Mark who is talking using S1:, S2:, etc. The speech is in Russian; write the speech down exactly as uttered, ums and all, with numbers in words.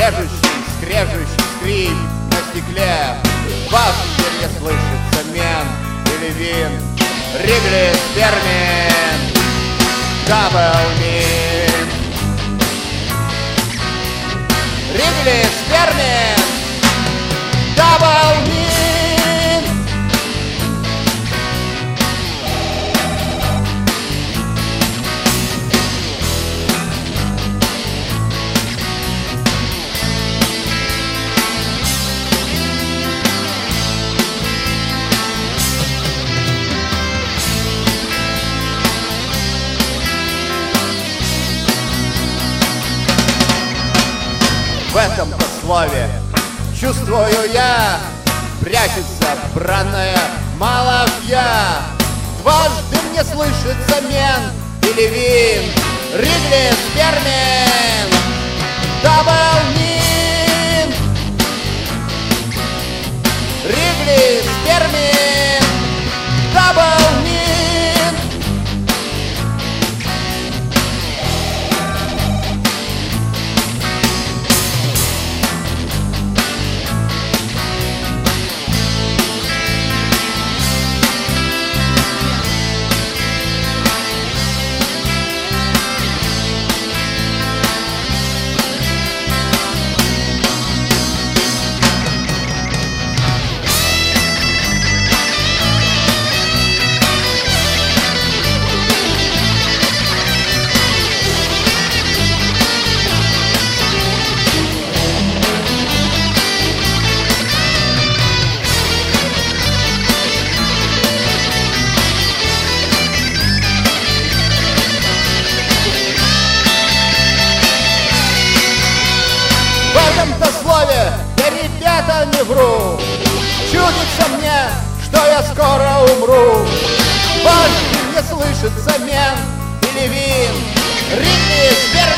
S1: режущий, скрежущий скрип на стекле. Бас теперь не слышится, мен или вин, Ригли, Спермин, Даблмин. Ригли, Спермин, Даблмин. В этом-то слове чувствую я прячется бранная маловья. Дважды мне слышится мен или вин, Ригли, Спермин, Даблмин. Ригли, Спермин, Даблмин. В этом-то слове я, ребята, не вру. Чудится мне, что я скоро умру. Важно мне слышится мен или вин, Ригли, Спермин.